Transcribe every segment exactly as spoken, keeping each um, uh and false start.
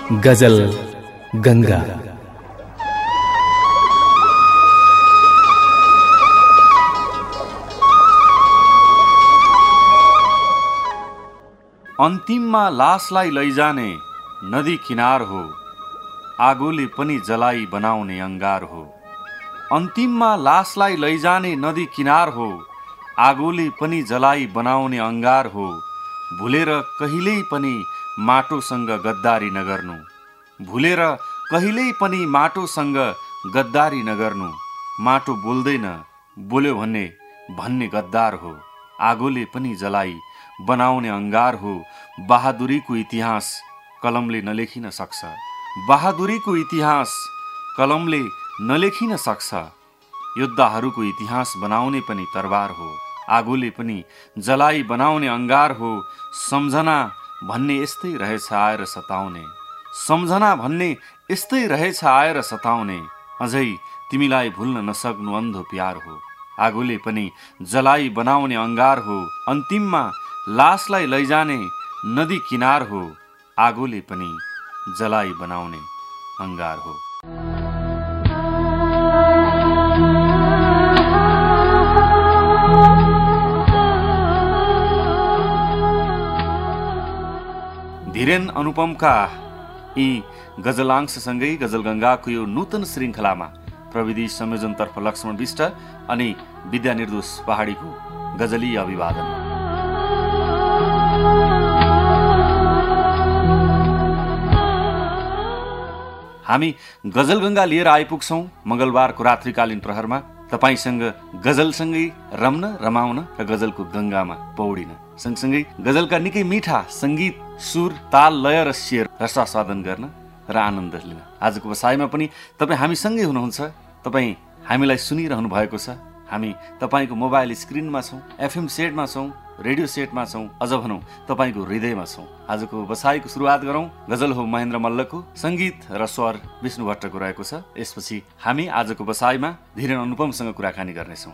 गजल गंगा। अन्तिममा लासलाई लैजाने नदी किनार हो, आगोले पनि जलाई बनाउने अंगार हो। अन्तिममा लासलाई लैजाने नदी किनार हो, आगोले पनि जलाई बनाउने अंगार हो। भुलेर कहिल्यै पनि माटोसँग गद्दारी नगर्नु, भुलेर कहिल्यै पनि माटोसँग गद्दारी नगर्नु। माटो बोल्दैन, बोल्यो भने भन्ने गद्दार हो, आगोले पनि जलाई बनाउने अंगार हो। बहादुरीको इतिहास कलमले नलेखिन सक्छ, बहादुरीको इतिहास कलमले नलेखिन सक्छ। योद्धाहरूको इतिहास बनाउने पनि तरबार हो, आगोले पनि जलाई बनाउने अंगार हो। सम्झना भन्ने यस्तै रहेछ आएर सताउने, सम्झना भन्ने यस्तै रहेछ आएर सताउने। अझै तिमीलाई भुल्न नसक्नु अन्धो प्यार हो, आगोले पनि जलाई बनाउने अंगार हो। अन्तिममा लासलाई लैजाने नदी किनार हो, आगोले पनि जलाई बनाउने अंगार हो। धीरेन अनुपमका यी गजलांशसँगै गजलगंगाको यो नूतन श्रृङ्खलामा प्रविधि संयोजनतर्फ लक्ष्मण विष्ट अनि विद्या निर्दोष पहाडीको गजलीय अभिवादन। हामी गजलगंगा लिएर आइपुग्छौं मंगलबारको रात्रिकालीन प्रहरमा, तपाईसँग गजलसँगै रम्न रमाउन र गजलको गंगामा पौडिन, सँगसँगै गजलका निकै मिठा संगीत, सुर, ताल, लय र शेर रसास्वादन गर्न र आनन्द लिन। आजको बसाइमा पनि तपाईँ हामीसँगै हुनुहुन्छ, तपाईँ हामीलाई सुनिरहनु भएको छ। हामी तपाईँको मोबाइल स्क्रिनमा छौँ, एफएम सेटमा छौँ, रेडियो सेटमा छौँ, अझ भनौँ तपाईँको हृदयमा छौँ। आजको बसाइको सुरुवात गरौँ। गजल हो महेन्द्र मल्लको, संगीत र स्वर विष्णु भट्टको रहेको छ। यसपछि हामी आजको बसाइमा धीरेन अनुपमसँग कुराकानी गर्नेछौँ।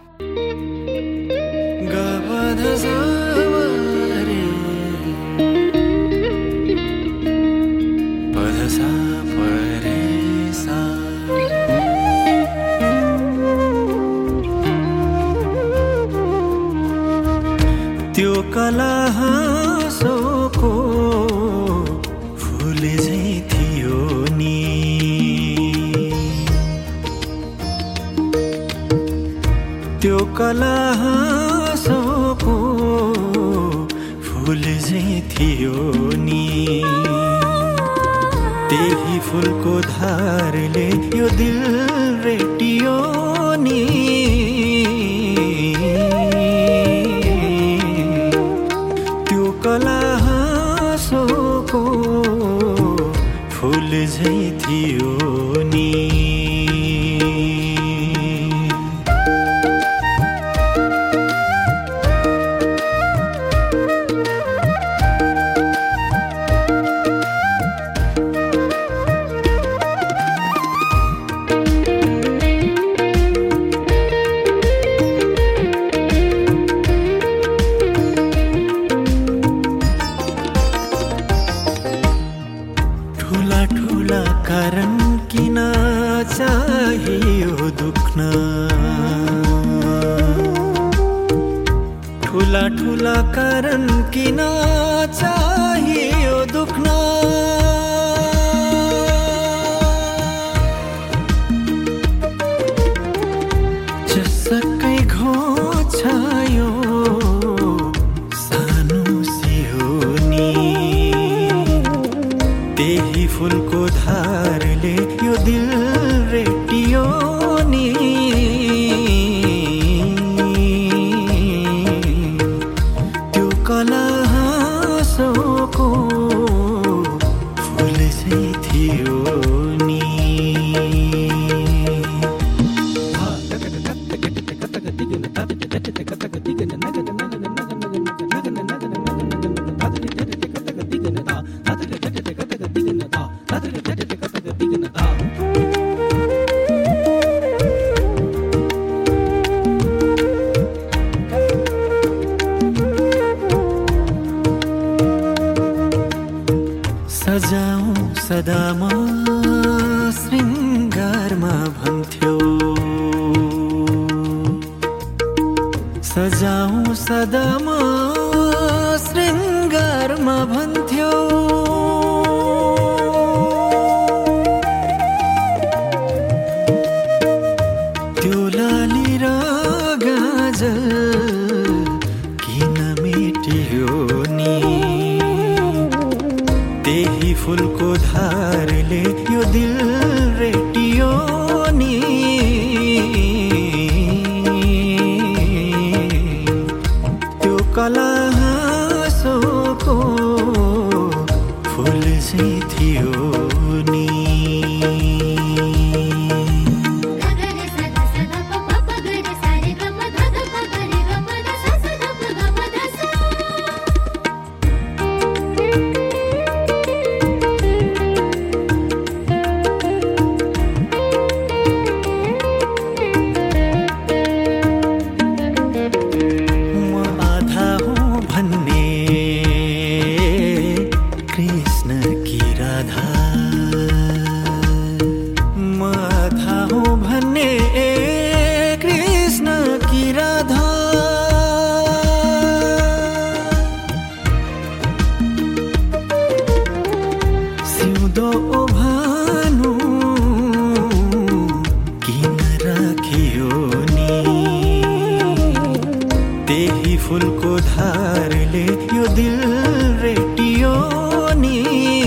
त्यो कला हाँसोको फुल झै थियो नि, त्यो कला हाँसोको फुल झै थियो नि। त्यही फुलको धारले यो दिल रेटियो नि। कला हाँसोको फुल झै थियो नि। ठुला ठुला कारण किन चाहियो दुख्न, जसकै घोछायो सानो सियोनी। त्यही फुलको धारले यो दिल रेटियो नि। कला हाँसोको फुल चाहिँ थियो नि। सजाऊं सदा म श्रृङ्गारमा भन्थ्यो सजाऊं सदा म श्रृङ्गारमा भन्थ्यो त्यो लाली र गाजल किन मेट्यो नि त्यही फुलको धारले यो दिल रेटियो नि त्यो कला हाँसोको फुल चाहिँ थियो नि फुलको धारले यो दिल रेटियो नि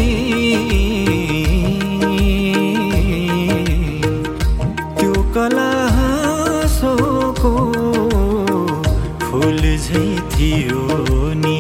त्यो कला हाँसोको फुल झै थियो नि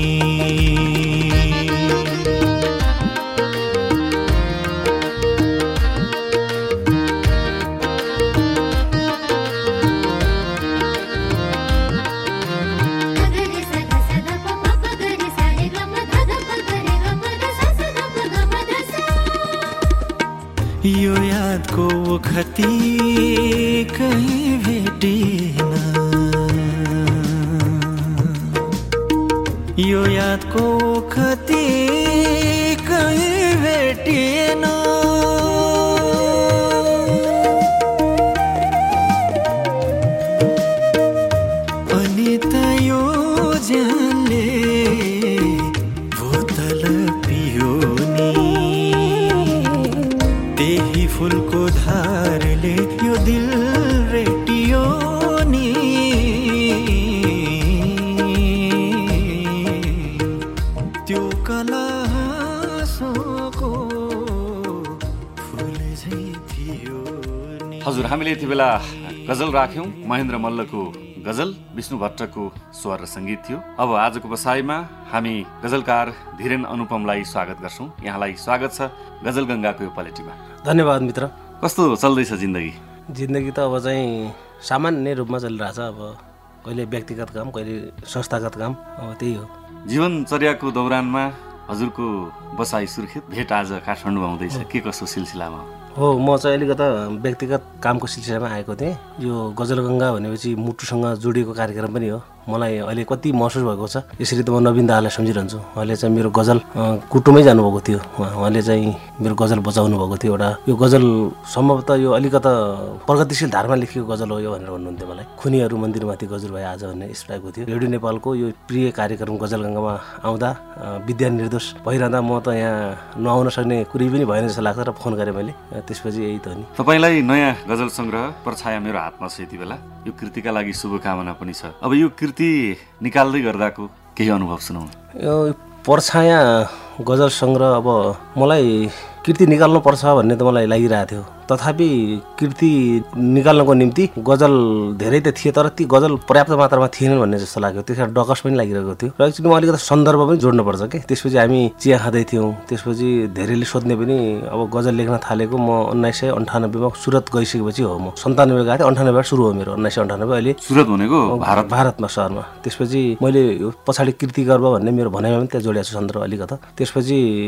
यो यादको ओखती कहीँ भेटिन यो यादको ओखती कहीँ भेटिन अनि त यो ज्यानले बोतल पियो नि त्यही फुलको धारले यो दिल रेटियो नि त्यो कला हाँसोको फुल झै थियो नि। हजुर, हामीले यति बेला गजल राख्यौं। महेन्द्र मल्लको गजल, विष्णु भट्टको स्वर र सङ्गीत थियो। अब आजको बसाइमा हामी गजलकार धीरेन अनुपमलाई स्वागत गर्छौं। यहाँलाई स्वागत छ गजल गङ्गाको यो पलेटीमा। धन्यवाद मित्र। कस्तो चल्दैछ जिन्दगी? जिन्दगी त अब चाहिँ सामान्य रूपमा चलिरहेछ। अब कहिले व्यक्तिगत काम, कहिले संस्थागत काम, अब त्यही हो। जीवनचर्याको दौरानमा हजुरको बसाइ सुर्खेत, भेट आज काठमाडौँमा हुँदैछ, के कस्तो सिलसिलामा हो? म चाहिँ अलिकता व्यक्तिगत कामको सिलसिलामा आएको थिएँ। यो गजलगङ्गा भनेपछि मुटुसँग जोडिएको कार्यक्रम पनि हो। मलाई अहिले कति महसुस भएको छ, यसरी त म नवीन दाहाललाई सम्झिरहन्छु। उहाँले चाहिँ मेरो गजल कुटुमै जानुभएको थियो। उहाँले चाहिँ मेरो गजल बचाउनु भएको थियो। एउटा यो गजल सम्भवतः यो अलिकता प्रगतिशील धारमा लेखिएको गजल हो यो भनेर भन्नुहुन्थ्यो मलाई। खुनीहरू मन्दिरमाथि गजुर भए आज भन्ने यस टाइपको थियो। रेडियो नेपालको यो प्रिय कार्यक्रम गजलगङ्गामा आउँदा विद्या निर्दोष भइरहँदा म त यहाँ नआउन सक्ने कुरै पनि भएन जस्तो लाग्छ र फोन गरेँ मैले। त्यसपछि यही त हो नि। तपाईँलाई नयाँ गजल सङ्ग्रह पर्छाया मेरो हातमा छ यति बेला। यो कृतिका लागि शुभकामना पनि छ। अब यो कृति निकाल्दै गर्दाको केही अनुभव सुनाउनु। यो पर्छाया गजल सङ्ग्रह, अब मलाई कृति निकाल्नु पर्छ भन्ने त मलाई लागिरहेको थियो। तथापि कृति निकाल्नको निम्ति गजल धेरै त थिए, तर ती गजल पर्याप्त मात्रामा थिएनन् भन्ने जस्तो लाग्यो। त्यसबाट डकस पनि लागिरहेको थियो र एक्चुअली म अलिकति सन्दर्भ पनि जोड्नुपर्छ कि। त्यसपछि हामी चिया खाँदै थियौँ। त्यसपछि धेरैले सोध्ने पनि अब गजल लेख्न थालेको म उन्नाइस सय अन्ठानब्बेमा सुरत गइसकेपछि हो। म सन्तानब्बे गएको थिएँ, अन्ठानब्बेबाट सुरु हो मेरो उन्नाइस सय अन्ठानब्बे। अहिले सुरत भनेको भारत भारतमा सहरमा। त्यसपछि मैले पछाडि कृति गर्व भन्ने मेरो भनाइमा पनि त्यहाँ जोडिएको छु सन्दर्भ अलिकता। त्यसपछि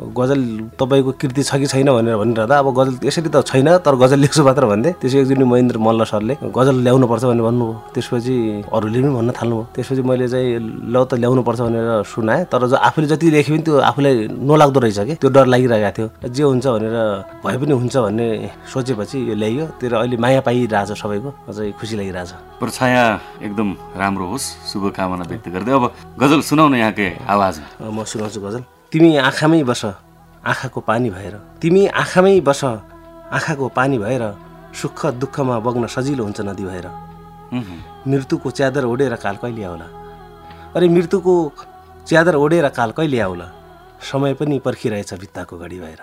गजल तपाईँको कृति छ कि छैन भनेर भनिरहँदा अब गजल यसरी त छैन तर गजल लेख्छु मात्र भन्दै त्यसै एकचोटि महेन्द्र मल्ल सरले गजल ल्याउनुपर्छ भनेर भन्नुभयो। त्यसपछि अरूले पनि भन्न थाल्नुभयो। त्यसपछि मैले चाहिँ ल त ल्याउनुपर्छ भनेर सुनाएँ तर जो आफूले जति लेखेँ पनि त्यो आफूलाई नलाग्दो रहेछ कि त्यो डर लागिरहेको थियो। जे हुन्छ भनेर भए पनि हुन्छ भन्ने सोचेपछि यो ल्याइयो। त्यो अहिले माया पाइरहेछ सबैको अझै खुसी लागिरहेछ। प्रछाया एकदम राम्रो होस् शुभकामना व्यक्त गर्दै अब गजल सुनाउन यहाँकै आवाजमा। म सुनाउँछु गजल। तिमी आँखामै बस आँखाको पानी भएर, तिमी आँखामै बस आँखाको पानी भएर, सुख दुःखमा बग्न सजिलो हुन्छ नदी भएर। मृत्युको च्यादर ओढेर काल कहिले आउला, अरे मृत्युको च्यादर ओढेर काल कहिले आउला, समय पनि पर्खिरहेछ भित्ताको घडी भएर।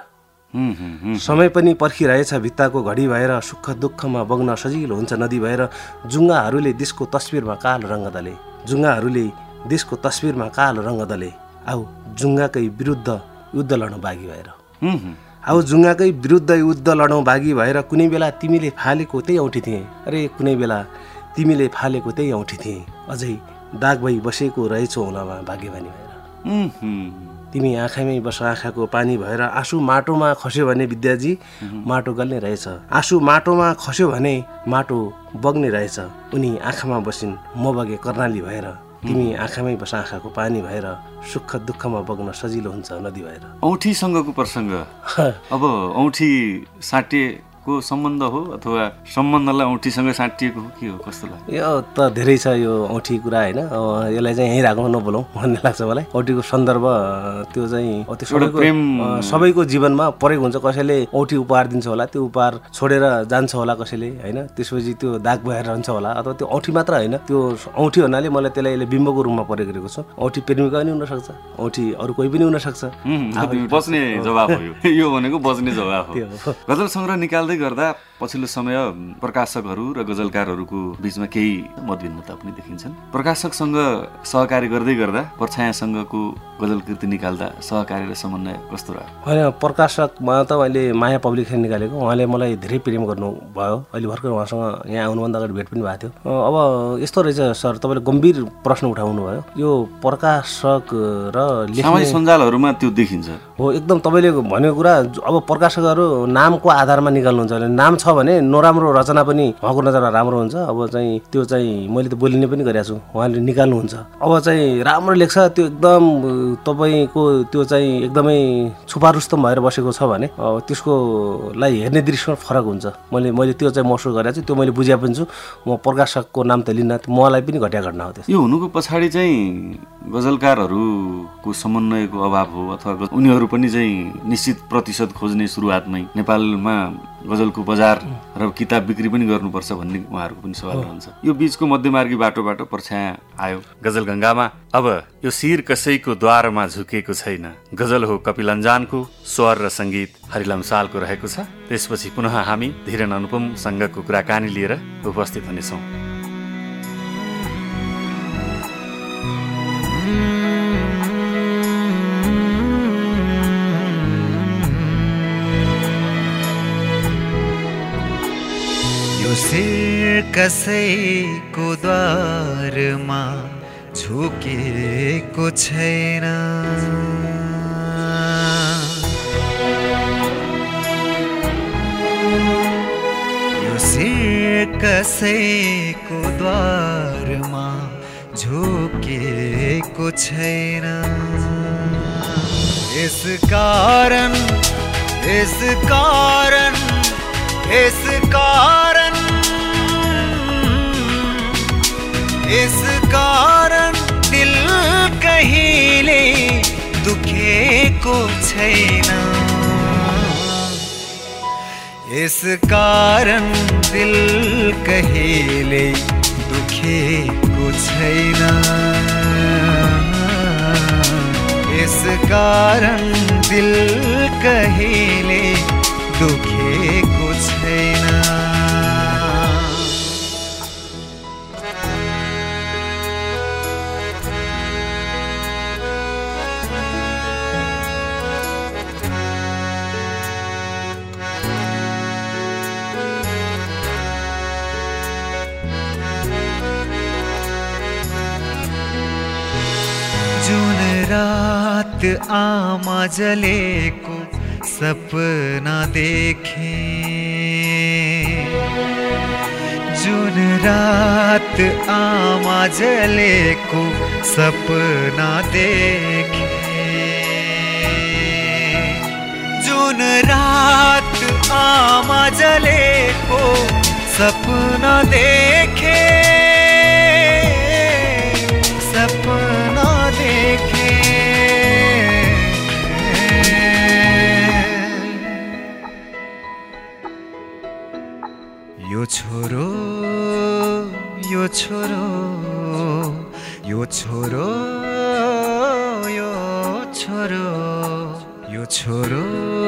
समय पनि पर्खिरहेछ भित्ताको घडी भएर, सुख दुःखमा बग्न सजिलो हुन्छ नदी भएर। जुङ्गाहरूले देशको तस्बिरमा कालो रङ्ग दले, जुङ्गाहरूले देशको तस्बिरमा कालो रङ्ग दले। आऊ जुङ्गाकै विरुद्ध युद्ध लडौँ बागी भएर, आऊ जुङ्गाकै विरुद्ध युद्ध लडौँ बागी भएर। कुनै बेला तिमीले फालेको त्यही औँठी थिएँ, अरे कुनै बेला तिमीले फालेको त्यही औँठी थिएँ, अझै दाग भई बसेको रहेछौ औँलामा भाग्यवानी भएर। तिमी आँखामै बस आँखाको पानी भएर, आँसु माटोमा खस्यो भने विद्याजी माटो गल्ने रहेछ, आँसु माटोमा खस्यो भने माटो बग्ने रहेछ। उनी आँखामा बसिन् म बगे कर्णाली भएर, तिमी आँखामै बस आँखाको पानी भएर, सुख दुःखमा बग्न सजिलो हुन्छ नदी भएर। औँठीसँगको प्रसङ्ग, अब औँठी साटिएको सम्बन्ध हो अथवा सम्बन्धलाई औँठीसँग साटिएको हो के हो, कस्तो लाग्छ? यो त धेरै छ यो औँठी कुरा होइन। यसलाई चाहिँ यहीँ राख्नु नबोलौँ भन्ने लाग्छ मलाई। औँठीको सन्दर्भ त्यो चाहिँ सबैको सबैको जीवनमा परेको हुन्छ। कसैले औँठी उपहार दिन्छ होला, त्यो उपहार छोडेर जान्छ होला कसैले होइन, त्यसपछि त्यो दाग भएर रहन्छ होला। अथवा त्यो औँठी मात्र होइन, त्यो औँठी भन्नाले मलाई त्यसलाई बिम्बको रूपमा परेको गरेको छ। औँठी प्रेमिका पनि हुनसक्छ, औँठी अरू कोही पनि हुनसक्छ। बस्ने जवाब हो यो भनेको बस्ने जवाब हो। गजल सङ्ग्रह निकाल्दै गर्दा पछिल्लो समय प्रकाशकहरू र गजलकारहरूको बिचमा केही मतभिन्नता पनि देखिन्छन्। प्रकाशकसँग सहकारी गर्दै गर्दा प्रछायासँगको गजल कृति निकाल्दा सहकारी र समन्वय कस्तो रह्यो? होइन, प्रकाशकमा त मैले माया पब्लिकेसन निकालेको, उहाँले मलाई धेरै प्रेम गर्नुभयो। अहिले भर्खर उहाँसँग यहाँ आउनुभन्दा अगाडि भेट पनि भएको थियो। अब यस्तो रहेछ सर, तपाईँले गम्भीर प्रश्न उठाउनु भयो। यो प्रकाशक र सामाजिक सञ्जालहरूमा त्यो देखिन्छ हो एकदम। तपाईँले भनेको कुरा अब प्रकाशकहरू नामको आधारमा निकाल्नुहुन्छ भने नाम छ भने नराम्रो रचना पनि उहाँको नजरमा राम्रो हुन्छ। अब चाहिँ त्यो चाहिँ मैले त बोलिने पनि गरेको छु, उहाँले निकाल्नुहुन्छ। अब चाहिँ राम्रो लेख्छ त्यो एकदम तपाईँको त्यो चाहिँ एकदमै छुपारुस्तम भएर बसेको छ भने त्यसको लाई हेर्ने दृश्यमा फरक हुन्छ। मैले मैले त्यो चाहिँ महसुस गरेको छु, त्यो मैले बुझे पनि छु। म प्रकाशकको नाम त लिन्न, मलाई पनि घटिया घटना हो त्यो। यो हुनुको पछाडि चाहिँ गजलकारहरूको समन्वयको अभाव हो अथवा उनीहरू पनि चाहिँ निश्चित प्रतिशत खोज्ने सुरुवातमै नेपालमा गजलको बजार र किताब बिक्री पनि गर्नुपर्छ भन्ने उहाँहरूको पनि सवाल रहन्छ। यो बीचको मध्यमार्गी बाटोबाट प्रछाया आयो गजल गङ्गामा। अब यो शिर कसैको द्वारमा झुकेको छैन, गजल हो कपिल अन्जानको, स्वर र सङ्गीत हरिलाम सालको रहेको छ। त्यसपछि पुनः हामी धीरेन अनुपमसँगको कुराकानी लिएर उपस्थित हुनेछौँ। शिर कसैको द्वारमा झुकेको छैन, यो शिर कसैको द्वारमा झुकेको छैन। यस कारण यस कारण यस कारण इस कारण दिल कहिले दुखेको छैन, इस कारण दिल कहिले दुखेको छैन, इस कारण दिल कहिले दुखेको छैन। जुन रात रात आमा जलेको सपना देखे, जुन रात आमा जलेको सपना देखे, जुन रात आमा जलेको सपना देखे, सपना देखे। यो छोरो यो छोरो यो छोरो यो छोरो यो छोरो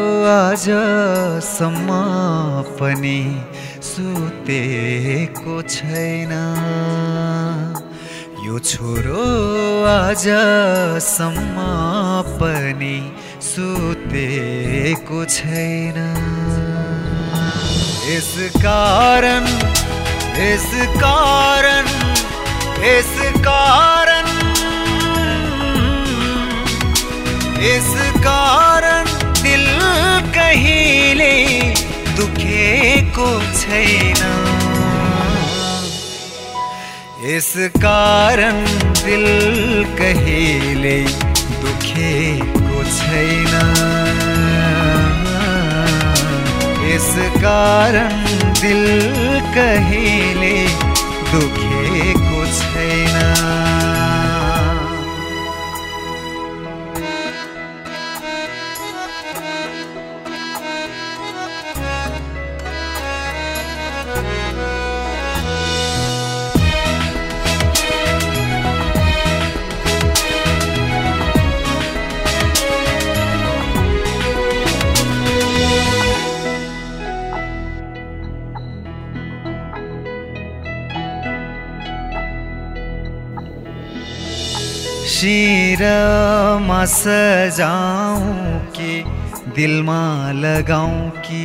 आजसम्म पनि सुतेको छैन, यो छोरो आजसम्म पनि सुतेको छैन। इस कारण इस कारण इस कारण इस कारण दिल कहिले दुखेको छैन, इस कारण दिल कहिले दुखेको छैन, इस कारण दिल कहिले दुखेको छैन। शिरमा सजाऊं कि दिलमा लगाऊं कि,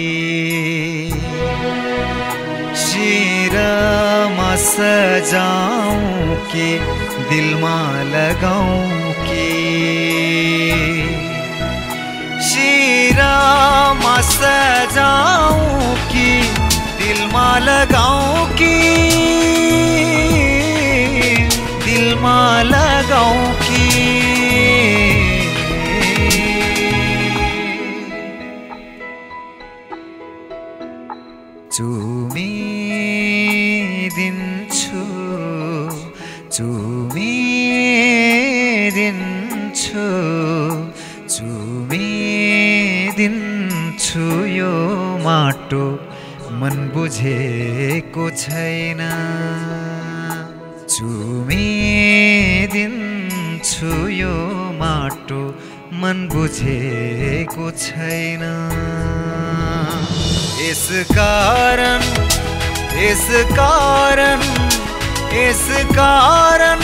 शिरमा सजाऊं कि दिलमा लगाऊं कि, शिरमा सजाऊं कि दिलमा लगाऊं कि, दिलमा लगाऊं कि। चुमिदिन्छु चुमिदिन्छु चुमिदिन्छु यो माटो मन बुझेको छैन, चुमिदिन्छु यो माटो मन बुझेको छैन, इस कारण इस कारण इस कारण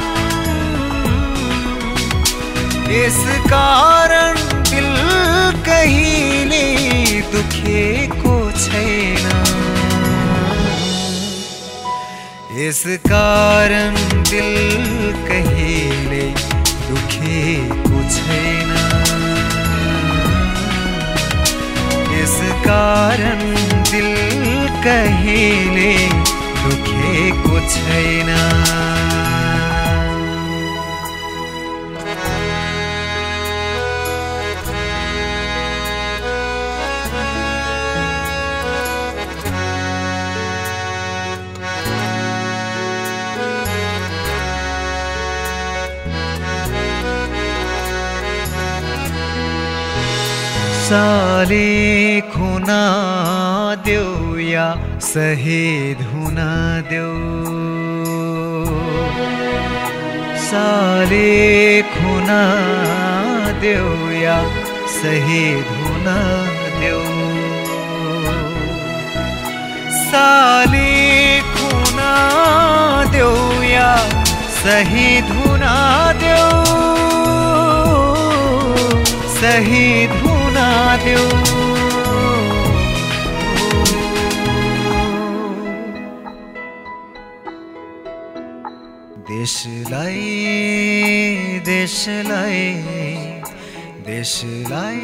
इस कारण दिल कहिले दुखेको छैन, इस कारण दिल कहिले दुखेको छैन, इस कारण दिल कहिले दुखेको छैन। साले खुना देऊ या शहीद हुन देऊ, साले खुना देऊ या शहीद हुन देऊ, साले खुना देऊ या शहीद हुन देऊ, शहीद हुन देऊ। देशलाई देशलाई देशलाई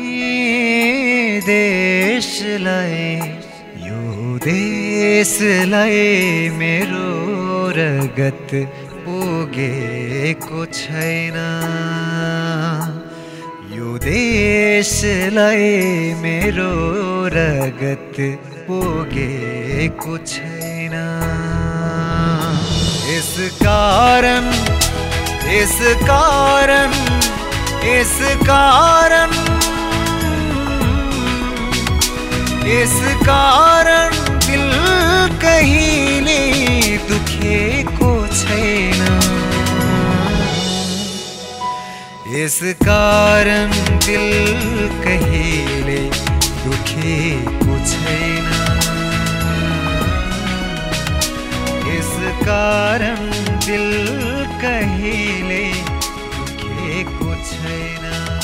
देशलाई यो देशलाई मेरो रगत पुगेको छैन यो देशलाई मेरो रगत पुगेको छैन इस कारण इस कारण इस कारण इस कारण दिल कहिले दुखेको छैन इस कारण दिल कहिले दुखेको छैन इस कारण दिल कहिले दुखेको छैन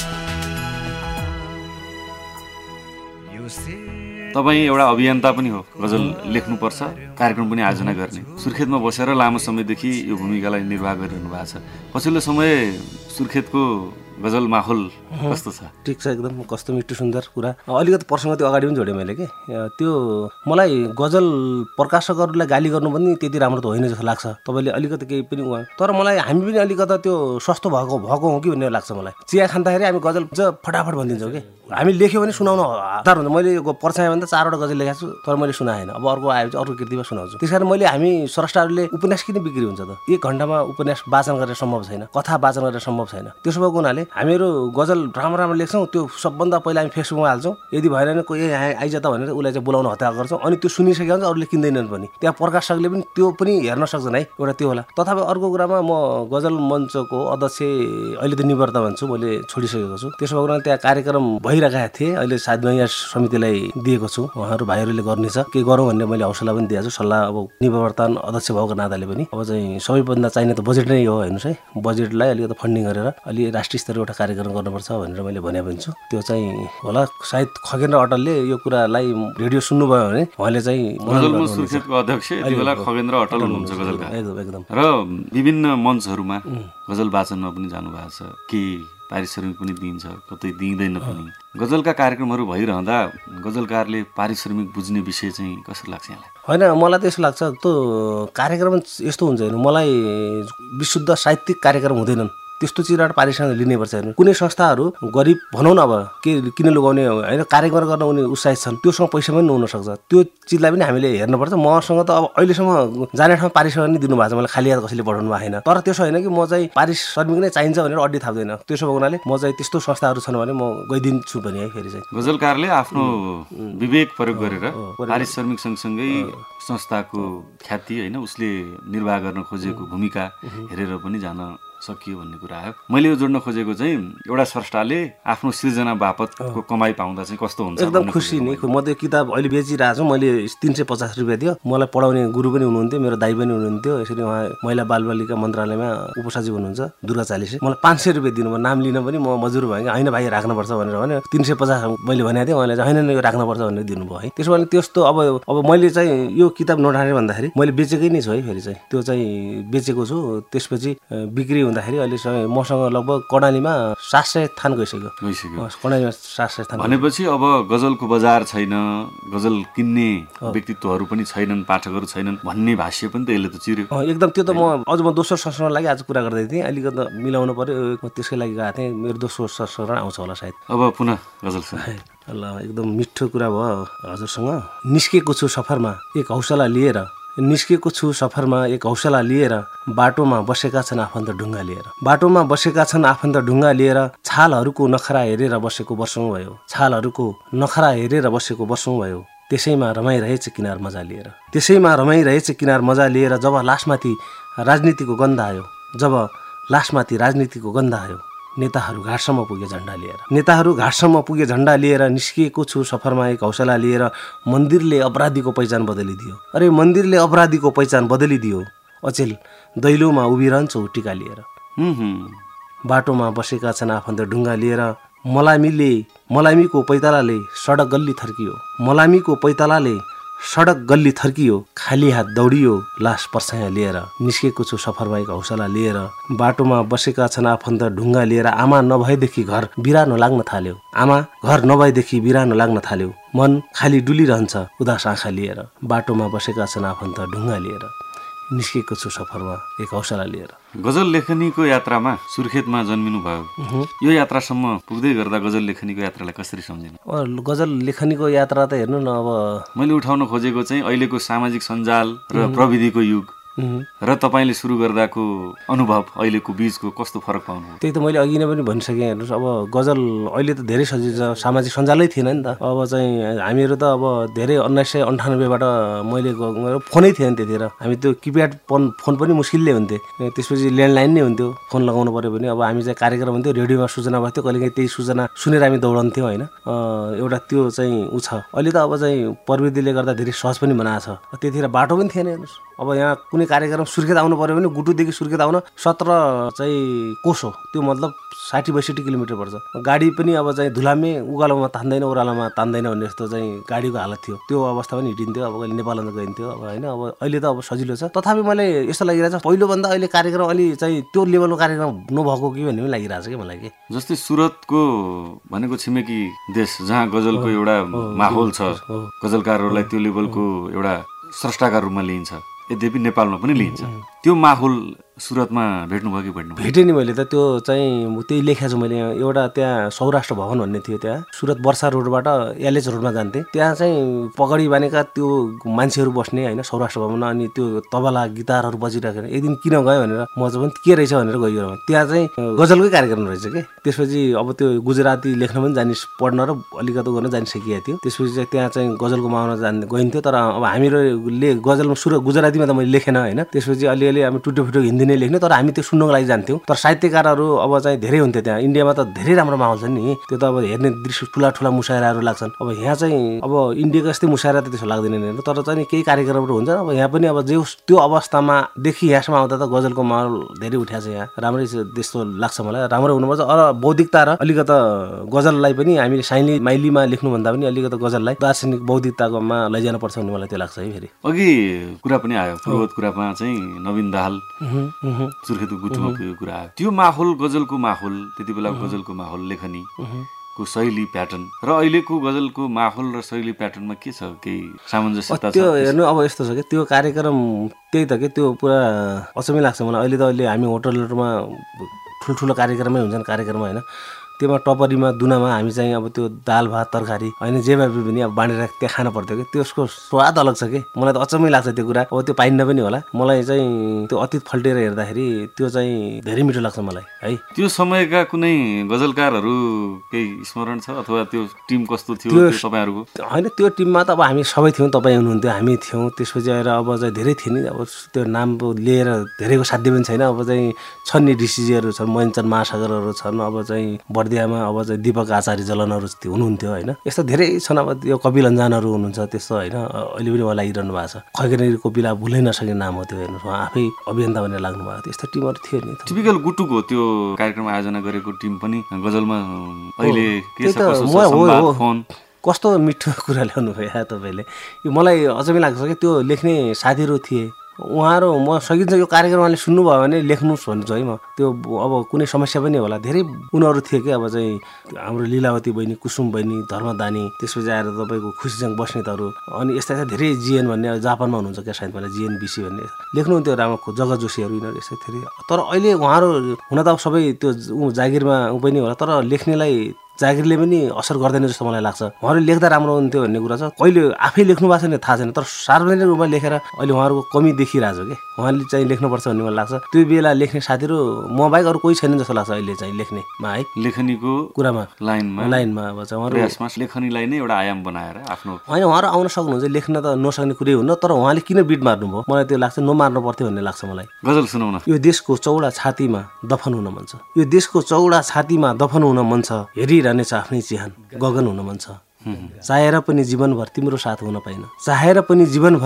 यो से तपाईँ एउटा अभियन्ता पनि हो गजल लेख्नुपर्छ कार्यक्रम पनि आयोजना गर्ने सुर्खेतमा बसेर लामो समयदेखि यो भूमिकालाई निर्वाह गरिरहनु भएको छ पछिल्लो समय सुर्खेतको गजल माहौल कस्तो छ ठिक छ एकदम कस्तो मिठो सुन्दर कुरा अलिकति प्रसङ्ग त्यो अगाडि पनि जोडेँ मैले कि त्यो मलाई गजल प्रकाशकहरूलाई गाली गर्नु पनि त्यति राम्रो त होइन जस्तो लाग्छ तपाईँले अलिकति केही पनि उहाँ तर मलाई हामी पनि अलिकति त्यो सस्तो भएको भएको हो कि भन्ने लाग्छ मलाई चिया खाँदाखेरि हामी गजल फटाफट भनिदिन्छौँ कि हामी लेख्यो भने सुनाउन हतार हुन्छ मैले पर्छाएँ भने त चारवटा गजल लेखेको छु तर मैले सुनाएन अब अर्को आएपछि अर्को कृतिमा सुनाउँछु त्यस कारण मैले हामी स्रष्टाहरूले उपन्यास किन बिक्री हुन्छ त एक घन्टामा उपन्यास वाचन गरेर सम्भव छैन कथा वाचन गरेर सम्भव छैन त्यसो भएको हुनाले हामीहरू गजल राम्रो राम्रो लेख्छौँ त्यो सबभन्दा पहिला हामी फेसबुकमा हाल्छौँ यदि भएन भने कोही आइज त भनेर उसलाई चाहिँ बोलाउन हतार गर्छौँ अनि त्यो सुनिसकेको हुन्छ अरूले किन्दैनन् पनि त्यहाँ प्रकाशकले पनि त्यो पनि हेर्न सक्छन् है एउटा त्यो होला तथापि अर्को कुरामा म गजल मञ्चको अध्यक्ष अहिले त निवर्त भन्छु मैले छोडिसकेको छु त्यसो भएको त्यहाँ कार्यक्रम भइरहेका थिए अहिले सायद नयाँ समितिलाई दिएको छु उहाँहरू भाइहरूले गर्नेछ के गरौँ भन्ने मैले हौसला पनि दिएको छु सल्लाह अब निवर्तन अध्यक्ष भएको नाताले पनि अब चाहिँ सबैभन्दा चाहिने त बजेट नै हो हेर्नुहोस् है बजेटलाई अलिकति फन्डिङ गरेर अलि राष्ट्रिय स्तरीय एउटा कार्यक्रम गर्नुपर्छ भनेर मैले भने पनि छु त्यो चाहिँ होला सायद खगेन्द्र अटलले यो कुरालाई रेडियो सुन्नुभयो भने उहाँले चाहिँ सुर्खेतको अध्यक्ष यति बेला खगेन्द्र अटल हुनुहुन्छ गजलका एकदम एकदम र विभिन्न मञ्चहरूमा गजल वाचनमा पनि जानुभएको छ कि पारिश्रमिक पनि दिइन्छ कतै दिइँदैन पनि गजलका कार्यक्रमहरू भइरहँदा गजलकारले पारिश्रमिक बुझ्ने विषय चाहिँ कसरी लाग्छ यहाँलाई होइन मलाई त यसो लाग्छ त्यो कार्यक्रम यस्तो हुन्छ हेर्नु मलाई विशुद्ध साहित्यिक कार्यक्रम हुँदैनन् त्यस्तो चिजबाट पारिश्रमिक लिनैपर्छ हेर्नु कुनै संस्थाहरू गरिब भनौँ न अब के किन लुगाउने होइन कार्यक्रम गर्न उनी उत्साहित छन् त्योसँग पैसा पनि नहुन सक्छ त्यो चिजलाई पनि हामीले हेर्नुपर्छ मसँग त अब अहिलेसम्म जाने ठाउँमा पारिश्रमिक नै दिनुभएको छ मलाई खाली हात कसैले पठाउनु भएको छैन तर त्यसो होइन कि म चाहिँ पारिश्रमिक नै चाहिन्छ भनेर अड्डी थाप्दैन त्यसो भएको हुनाले म चाहिँ त्यस्तो संस्थाहरू छन् भने म गइदिन्छु पनि है फेरि चाहिँ गजलकारले आफ्नो विवेक प्रयोग गरेर पारिश्रमिक सँगसँगै संस्थाको ख्याति होइन उसले निर्वाह गर्न खोजेको भूमिका हेरेर पनि जान सकियो भन्ने कुरा आयो मैले यो जोड्न खोजेको चाहिँ एउटा स्रष्टाले आफ्नो सृजना बापतको कमाई पाउँदा चाहिँ कस्तो हुन्छ एकदम खुसी नि म त्यो किताब अहिले बेचिरहेको छु मैले तिन सय पचास रुपियाँ दियो मलाई पढाउने गुरु पनि हुनुहुन्थ्यो मेरो दाइ पनि हुनुहुन्थ्यो यसरी उहाँ महिला बालबालिका मन्त्रालयमा उपसचिव हुनुहुन्छ दुर्गा चालिसे मलाई पाँच सय रुपियाँ दिनुभयो नाम लिन पनि म मजुर भएँ कि होइन भाइ राख्नुपर्छ भनेर भने तिन सय पचास मैले भनेको थिएँ उहाँले चाहिँ होइन यो राख्नुपर्छ भनेर दिनुभयो है त्यसो भने त्यस्तो अब अब मैले चाहिँ यो किताब नठाने भन्दाखेरि मैले बेचेकै नै छु है फेरि चाहिँ त्यो चाहिँ बेचेको छु त्यसपछि बिक्री हुँदाखेरि अहिले मसँग लगभग कर्णालीमा सात सय थान गइसक्यो गइसक्यो कर्णालीमा सात सय थान भनेपछि अब गजलको बजार छैन गजल किन्ने व्यक्तित्वहरू पनि छैनन् पाठकहरू छैनन् भन्ने भाष्य पनि त यसले त चिर्यो एकदम त्यो त म अझ म दोस्रो संस्करणको लागि आज कुरा गर्दै थिएँ अलिकति मिलाउनु पर्यो म त्यसकै लागि गएको थिएँ मेरो दोस्रो संस्करण आउँछ होला सायद अब पुनः गजल ल एकदम मिठो कुरा भयो हजुरसँग निस्केको छु सफरमा एक हौसला लिएर निस्केको छु सफरमा एक हौसला लिएर बाटोमा बसेका छन् आफन्त ढुङ्गा लिएर बाटोमा बसेका छन् आफन्त ढुङ्गा लिएर छालहरूको नखरा हेरेर बसेको वर्षौँ भयो छालहरूको नखरा हेरेर बसेको वर्षौँ भयो त्यसैमा रमाइरहेछ किनार मजा लिएर त्यसैमा रमाइरहेछ किनार मजा लिएर जब लासमाथि राजनीतिको गन्ध आयो जब लासमाथि राजनीतिको गन्ध आयो नेताहरू घाटसम्म पुगे झन्डा लिएर नेताहरू घाटसम्म पुगे झन्डा लिएर निस्किएको छु सफरमा एक हौसला लिएर मन्दिरले अपराधीको पहिचान बदलिदियो अरे मन्दिरले अपराधीको पहिचान बदलिदियो अचेल दैलोमा उभिरहन्छौ टिका लिएर बाटोमा बसेका छन् आफन्त ढुङ्गा लिएर मलामीले मलामीको पैतालाले सडक गल्ली थर्कियो मलामीको पैतालाले सडक गल्ली थर्कियो, खाली हात दौडियो, लास पर्साया लिएर निस्केको छु सफर बाइक हौसला लिएर। बाटोमा बसेका छन् आफन्त ढुङ्गा लिएर, आमा नभएदेखि घर बिरानो लाग्न थाल्यो, आमा घर नभएदेखि बिरानो लाग्न थाल्यो, मन खाली डुलिरहन्छ उदास आँखा लिएर। बाटोमा बसेका छन् आफन्त ढुङ्गा लिएर निस्केको छु सफरमा एक हौसला लिएर। गजल लेखनीको यात्रामा सुर्खेतमा जन्मिनु भयो, यो यात्रासम्म पुग्दै गर्दा गजल लेखनीको यात्रालाई कसरी सम्झिनु? गजल लेखनीको यात्रा त हेर्नु न, अब मैले उठाउन खोजेको चाहिँ अहिलेको सामाजिक सञ्जाल र प्रविधिको युग र तपाईँले सुरु गर्दाको अनुभव अहिलेको बीचको कस्तो फरक पाउनु? त्यही त मैले अघि नै पनि भनिसकेँ। हेर्नुहोस्, अब गजल अहिले त धेरै सजिलो छ, सामाजिक सञ्जालै थिएन नि त। अब चाहिँ हामीहरू त अब धेरै उन्नाइस सय अन्ठानब्बेबाट मैले फोनै थिएन त्यतिखेर। हामी त्यो किप्याड फोन फोन पनि मुस्किलले हुन्थ्यो, त्यसपछि ल्यान्डलाइन नै हुन्थ्यो। फोन लगाउनु पऱ्यो भने अब हामी चाहिँ कार्यक्रम हुन्थ्यो, रेडियोमा सूचना बस्थ्यो, कहिलेकाहीँ त्यही सूचना सुनेर हामी दौडन्थ्यौँ होइन। एउटा त्यो चाहिँ ऊ छ। अहिले त अब चाहिँ प्रविधिले गर्दा धेरै सहज पनि बनाएको छ। त्यतिखेर बाटो पनि थिएन। हेर्नुहोस्, अब यहाँ कुनै कार्यक्रम सुर्खेत आउनु पऱ्यो भने गुटुदेखि सुर्खेत आउन सत्र चाहिँ कोस हो, त्यो मतलब साठी बैसठी किलोमिटर पर्छ। गाडी पनि अब चाहिँ धुलामे उकालोमा तान्दैन ओह्रालोमा तान्दैन भन्ने जस्तो चाहिँ गाडीको हालत थियो। त्यो अवस्था पनि हिँडिन्थ्यो। अब कहिले नेपालमा गइन्थ्यो अब होइन। अब अहिले त अब सजिलो छ। तथापि मलाई यस्तो लागिरहेछ पहिलोभन्दा अहिले कार्यक्रम अलि चाहिँ त्यो लेभलको कार्यक्रम नभएको कि भन्ने पनि लागिरहेछ कि मलाई। कि जस्तै सुरतको भनेको छिमेकी देश जहाँ गजलको एउटा माहौल छ, गजलकारहरूलाई त्यो लेभलको एउटा स्रष्टाका रूपमा लिइन्छ, यद्यपि नेपालमा पनि लिइन्छ। त्यो माहौल सुरतमा भेट्नुभयो कि भेट्नु? भेटेँ नि मैले त। त्यो चाहिँ त्यही लेखेको छु मैले। एउटा त्यहाँ सौराष्ट्र भवन भन्ने थियो, त्यहाँ सुरत वर्षा रोडबाट एलएच रोडमा जान्थे। त्यहाँ चाहिँ पगडी बानेका त्यो मान्छेहरू बस्ने होइन सौराष्ट्र भवनमा। अनि त्यो तबला गिटारहरू बजिरहेको एक दिन किन गयो भनेर म चाहिँ के रहेछ भनेर गयो। त्यहाँ चाहिँ गजलकै कार्यक्रम रहेछ कि। त्यसपछि अब त्यो गुजराती लेख्न पनि जानिस, पढ्न र अलिकति गर्न जानिसकेको थियो। त्यसपछि चाहिँ त्यहाँ चाहिँ गजलको माहौलमा जान् गइन्थ्यो। तर अब हामीहरूले गजलमा सुरत गुजरातीमा त मैले लेखेन होइन। त्यसपछि अलिअलि हामी टुटो फुटो हिन्दी नै लेख्ने, तर हामी त्यो सुन्नको लागि जान्थ्यौँ। तर साहित्यकारहरू अब चाहिँ धेरै हुन्थ्यो त्यहाँ। इन्डियामा त धेरै राम्रो माहौल छ नि, त्यो त अब हेर्ने दृश्य ठुला ठुला मुसायराहरू लाग्छन्। अब यहाँ चाहिँ अब इन्डियाको जस्तै मुसायरा त त्यसो लाग्दैन। तर चाहिँ केही कार्यक्रमहरू हुन्छ। अब यहाँ पनि अब जे त्यो अवस्थामादेखि यहाँसम्म आउँदा त गजलको माहौल धेरै उठ्याएको छ यहाँ। राम्रै त्यस्तो लाग्छ मलाई। राम्रो हुनुपर्छ। अर बौद्धिकता र अलिकति गजललाई पनि हामीले साइली माइलीमा लेख्नुभन्दा पनि अलिकति गजललाई दार्शनिक बौद्धिकतामा लैजानुपर्छ भन्ने मलाई त्यो लाग्छ है। फेरि अघि कुरा पनि आयो, पूर्वत कुरामा चाहिँ नवीन दाहाल सुर्खेतको गुठीमा पुगेको कुरा आयो। त्यो माहौल गजलको माहौल, त्यति बेला गजलको माहौल, लेखनी को शैली प्याटर्न र अहिलेको गजलको माहौल र शैली प्याटर्नमा के छ? केही सामञ्जस्यता छ? त्यो हेर्नु अब यस्तो छ कि त्यो कार्यक्रम त्यही त कि त्यो पुरा अचम्मै लाग्छ मलाई। अहिले त अहिले हामी होटलहरूमा ठुल्ठुलो कार्यक्रमै हुन्छन् कार्यक्रममा होइन। त्योमा टपरीमा दुनामा हामी चाहिँ अब त्यो दाल भात तरकारी होइन जे भए पनि अब बाँडेर त्यहाँ खान पर्थ्यो कि। त्यसको स्वाद अलग छ कि। मलाई त अचम्मै लाग्छ त्यो कुरा। अब त्यो पाइन्न पनि होला। मलाई चाहिँ त्यो अतीत फल्टेर हेर्दाखेरि त्यो चाहिँ धेरै मिठो लाग्छ मलाई है। त्यो समयका कुनै गजलकारहरू केही स्मरण छ अथवा त्यो टिम कस्तो थियो तपाईँहरूको? होइन, त्यो टिममा त अब हामी सबै थियौँ। तपाईँ हुनुहुन्थ्यो, हामी थियौँ। त्यसपछि आएर अब चाहिँ धेरै थियो नि। अब त्यो नाम लिएर धेरैको साध्य पनि छैन। अब चाहिँ छन् नि डिसिजीहरू छन्, महेन्द्र महासागरहरू छन्, अब चाहिँ बर्दियामा अब चाहिँ दीपक आचार्य जलनहरू हुनुहुन्थ्यो होइन। यस्तो धेरै छन्। अब त्यो कपिल अन्जानहरू हुनुहुन्छ त्यस्तो होइन। अहिले पनि उहाँ लागिरहनु भएको छ। खगेनेरी कोपिला भुलै नसक्ने नाम हो त्यो। हेर्नुहोस्, उहाँ आफै अभियन्ता भनेर लाग्नु भएको थियो। यस्तो टिमहरू थियो नि। टिपिकल गुटुको त्यो कार्यक्रम आयोजना गरेको टिम पनि गजलमा अहिले के छ? कस्तो मिठो कुरा ल्याउनु भयो तपाईँले। यो मलाई अचम्मै लाग्छ कि त्यो लेख्ने साथीहरू थिए। उहाँहरू म सकिन्छ यो कार्यक्रम उहाँले सुन्नुभयो भने लेख्नुहोस् भन्छु है म। त्यो अब कुनै समस्या पनि होला। धेरै उनीहरू थिए कि अब चाहिँ हाम्रो लीलावती बहिनी, कुसुम बहिनी, धर्मदानी, त्यसपछि आएर तपाईँको खुसीसँग बस्नेतहरू, अनि यस्ता यस्ता धेरै जिएन भन्ने जापानमा हुनुहुन्छ क्या सायद मलाई, जिएन बिसी भन्ने लेख्नुहुन्थ्यो। राम्रो जगत जोशीहरू यिनीहरू यस्तै धेरै। तर अहिले उहाँहरू हुन त अब सबै त्यो ऊ जागिरमा ऊ पनि होला, तर लेख्नेलाई जागिरले पनि असर गर्दैन जस्तो मलाई लाग्छ। उहाँहरूले लेख्दा राम्रो हुन्थ्यो भन्ने कुरा छ। कहिले आफै लेख्नु भएको छैन थाहा छैन, तर सार्वजनिक रूपमा लेखेर अहिले उहाँहरूको कमी देखिरहेको छ कि। उहाँले चाहिँ लेख्नुपर्छ भन्ने मलाई लाग्छ। त्यो बेला लेख्ने साथीहरू म बाहेक अरू कोही छैन जस्तो लाग्छ अहिले चाहिँ लेख्नेमा है। लेखनीको कुरामा लाइनमा लाइनमा अब चाहिँ उहाँहरू लेखनीलाई नै एउटा आयाम बनाएर आफ्नो होइन, उहाँहरू आउन सक्नुहुन्छ। लेख्न त नसक्ने कुरै हुन्न, तर उहाँले किन बिट मार्नुभयो मलाई त्यो लाग्छ। नमार्नु पर्थ्यो भन्ने लाग्छ मलाई। गजल सुनाउन। यो देशको चौडा छातीमा दफन हुन मन छ, यो देशको चौडा छातीमा दफन हुन मन छ, हेरिरहनेछ आफ्नै चिहान गगन हुन मन छ। चाहेर पनि जीवनभर तिम्रो साथ हुन पाइन, चाहेर पनि जीवनभर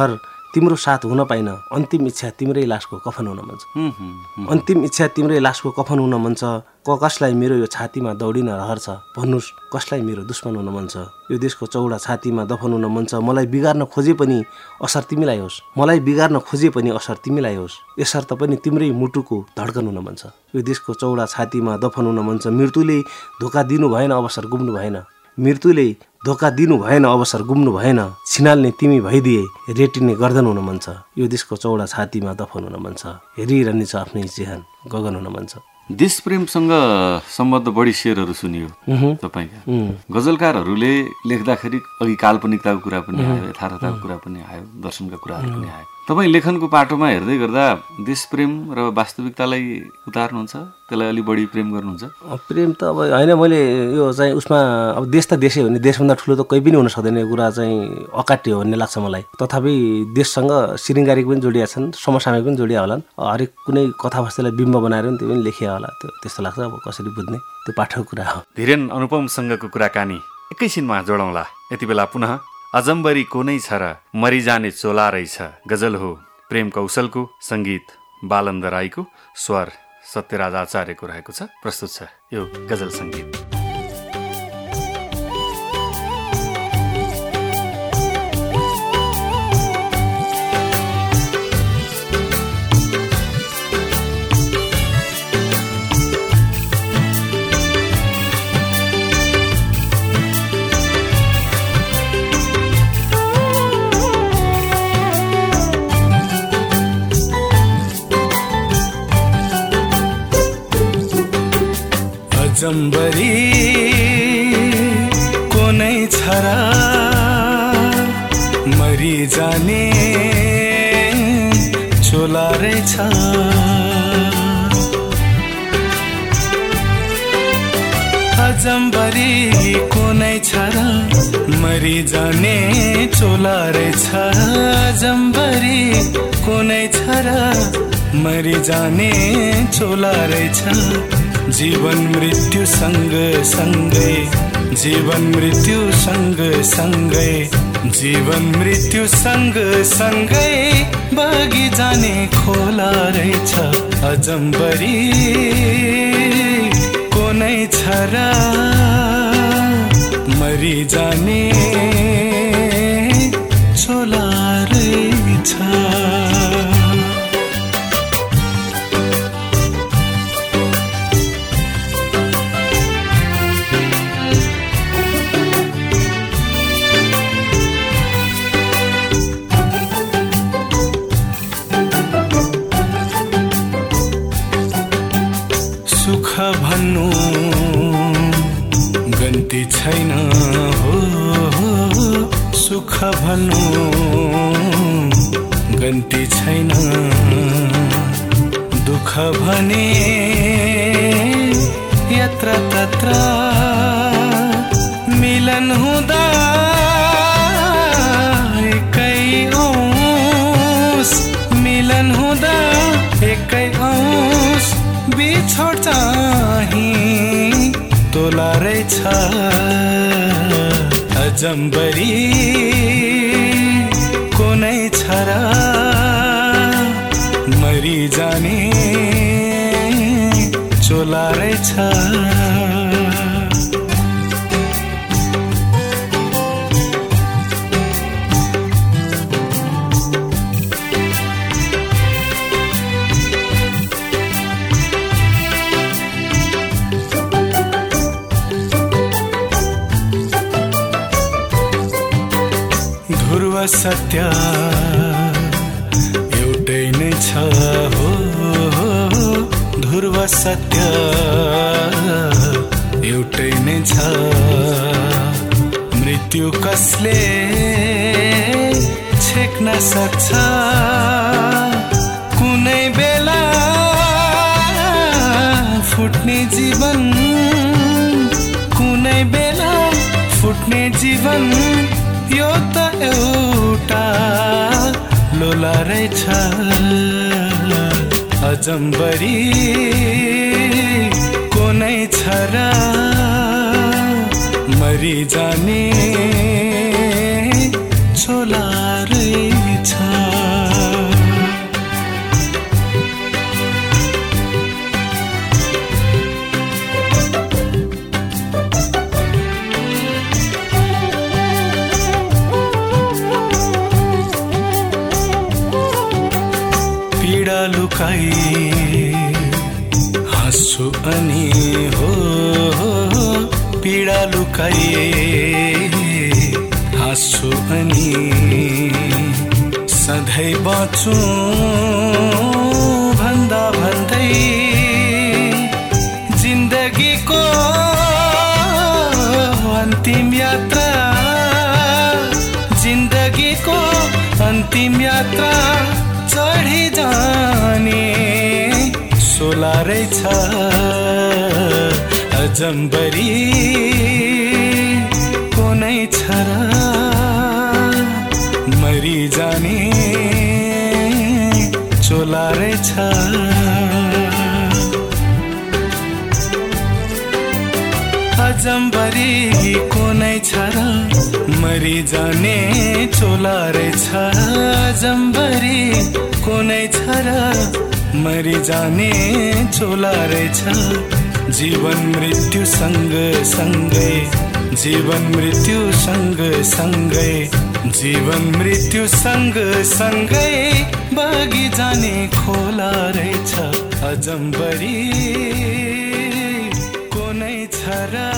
तिम्रो साथ हुन पाइन, अन्तिम इच्छा तिम्रै लासको कफन हुन मन छ। हुँ, हुँ, अन्तिम इच्छा तिम्रै लासको कफन हुन मन छ। क कसलाई मेरो यो छातीमा दौडिन रहर छ, भन्नुहोस् कसलाई मेरो दुश्मन हुन मन छ। यो देशको चौडा छातीमा दफन हुन मन छ। मलाई बिगार्न खोजे पनि असर तिमीलाई होस्, मलाई बिगार्न खोजे पनि असर तिमीलाई होस्, यसर्थ पनि तिम्रै मुटुको धड्कन हुन मन छ। यो देशको चौडा छातीमा दफन हुन मन छ। मृत्युले धोका दिनु भएन, अवसर गुम्नु भएन। मृत्युले धोका दिनु भएन, अवसर गुम्नु भएन। छिनाल्ने तिमी भइदिए, रेटिने गर्दन हुन मन छ। यो देशको चौडा छातीमा दफन हुन मन छ। हेरिरहने छ आफ्नै जेहान गगन हुन मन छ। देश प्रेमसँग सम्बद्ध बढी शेरहरू सुनियो तपाईँका। गजलकारहरूले लेख्दाखेरि अघि काल्पनिकताको कुरा पनि आयो, यथार्थताको कुरा पनि आयो, दर्शनका कुराहरू पनि आयो। तपाईँ लेखनको पाटोमा हेर्दै गर्दा देश प्रेम र वास्तविकतालाई उतार्नुहुन्छ, त्यसलाई अलि बढी प्रेम गर्नुहुन्छ? प्रेम त अब होइन, मैले यो चाहिँ उसमा अब देश त देशै हो नि, देशभन्दा ठुलो त कोही पनि हुन सक्दैन। यो कुरा चाहिँ अकाट्य हो भन्ने लाग्छ मलाई। तथापि देशसँग श्रृङ्गारिक पनि जोडिया छन्, समसामयिक पनि जोडिया होलान्। हरेक कुनै कथावस्तुलाई बिम्ब बनाएर पनि त्यो पनि लेखिया होला, त्यो त्यस्तो लाग्छ। अब कसरी बुझ्ने त्यो पाठको कुरा हो। धीरेन अनुपमसँगको कुराकानी एकैछिनमा जोडौँला। यति बेला पुनः अजम्बरी को नै छ र मरिजाने चोला रहेछ गजल हो प्रेम कौशलको, सङ्गीत बालन्द राईको, स्वर सत्यराज आचार्यको रहेको छ। प्रस्तुत छ यो गजल सङ्गीत। अजम्बरी को नै छ र मरिजाने चोला रहेछ। अजम्बरी को नै छ र मरिजाने चोला रहेछ। अजम्बरी को नै छ र मरिजाने चोला रहेछ। जीवन मृत्यु सँग सँगै, जीवन मृत्यु सँग सँगै, जीवन मृत्यु सँग सँगै बगी जाने खोला रहेछ। अजम्बरी को नै छ र मरि जाने चोला रहेछ। भन्नु गन्ती छैन हो, सुख भन्नु गन्ती छैन। दुःख भने यत्र तत्र मिलन हुँदा एकै औँस, मिलन हुँदा एकै औँस, बिछोड चाहिँ तोला रहेछ। अजम्बरी को नै छ र मरि जाने चोला रहेछ। सत्य एउटै नै छ हो, ध्रुव सत्य एउटै नै छ। मृत्यु कसले छेक्न सक्छ, कुनै बेला फुट्ने जीवन, कुनै बेला फुट्ने जीवन। यो त एउटा लोला रहेछ। अजम्बरी को नै छ र मरि जाने चोला रहेछ। लुकाई हाँस्छु अनि हो पीडा लुकाई हाँस्छु अनि सधैँ बाँचु भन्दा भन्दै जिन्दगीको अन्तिम यात्रा जिन्दगीको अन्तिम यात्रा चढी जाने सोलारै छ अजम्बरी कुनै छ र मरि जाने चोलारै छ अजम्बरी कुनै छ र मरि जाने चोलारै छ अजम्बरी कुनै छ र मरि जाने चोलारै छ जीवन मृत्यु सँग सँगै जीवन मृत्यु सँग सँगै जीवन मृत्यु सँग सँगै बगी जाने खोला रहेछ अजम्बरी कुनै छ र